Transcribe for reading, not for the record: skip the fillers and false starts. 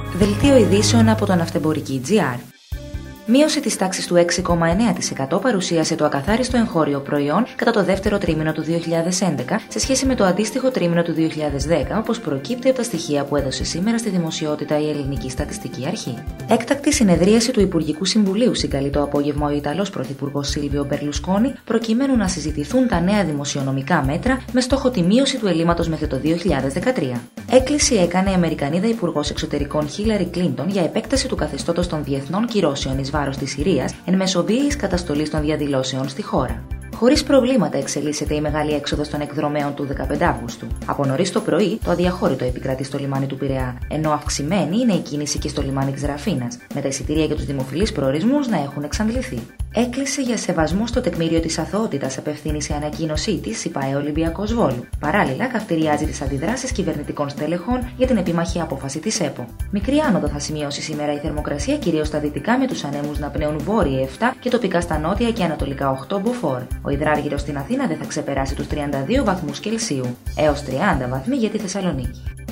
Δελτίο ειδήσεων από το Ναυτεμπορική.gr. Μείωση της τάξης του 6,9% παρουσίασε το ακαθάριστο εγχώριο προϊόν κατά το δεύτερο τρίμηνο του 2011 σε σχέση με το αντίστοιχο τρίμηνο του 2010, όπως προκύπτει από τα στοιχεία που έδωσε σήμερα στη δημοσιότητα η Ελληνική Στατιστική Αρχή. Έκτακτη συνεδρίαση του Υπουργικού Συμβουλίου συγκαλεί το απόγευμα ο Ιταλός Πρωθυπουργός Σίλβιο Μπερλουσκόνι, προκειμένου να συζητηθούν τα νέα δημοσιονομικά μέτρα με στόχο τη μείωση του ελλείμματος μέχρι το 2013. Έκκληση έκανε η Αμερικανίδα Υπουργός Εξωτερικών Χίλαρη Κλίντον για επέκταση του καθεστώτος των διεθνών κυρώσεων εις βάρος της Συρίας εν μέσω βίαιης καταστολής των διαδηλώσεων στη χώρα. Χωρίς προβλήματα εξελίσσεται η μεγάλη έξοδος των εκδρομέων του 15 Αυγούστου. Από νωρίς το πρωί, το αδιαχώρητο επικρατεί στο λιμάνι του Πειραιά, ενώ αυξημένη είναι η κίνηση και στο λιμάνι της Ραφίνας, με τα εισιτήρια για τους δημοφιλείς προορισμούς να έχουν εξαντληθεί. Έκκληση για σεβασμό στο τεκμήριο της αθωότητας απευθύνει σε ανακοίνωσή της η ΠΑΕ Ολυμπιακός Βόλου. Παράλληλα, καυτηριάζει τις αντιδράσεις κυβερνητικών στελεχών για την επίμαχη απόφαση της ΕΠΟ. Μικρή άνοδο θα σημειώσει σήμερα η θερμοκρασία, κυρίως στα δυτικά, με τους ανέμους να πνέουν βόρειοι 7 και τοπικά στα νότια και ανατολικά 8 μποφόρ. Ο υδράργυρος στην Αθήνα δεν θα ξεπεράσει τους 32 βαθμούς Κελσίου, έως 30 βαθμοί για τη Θεσσαλονίκη.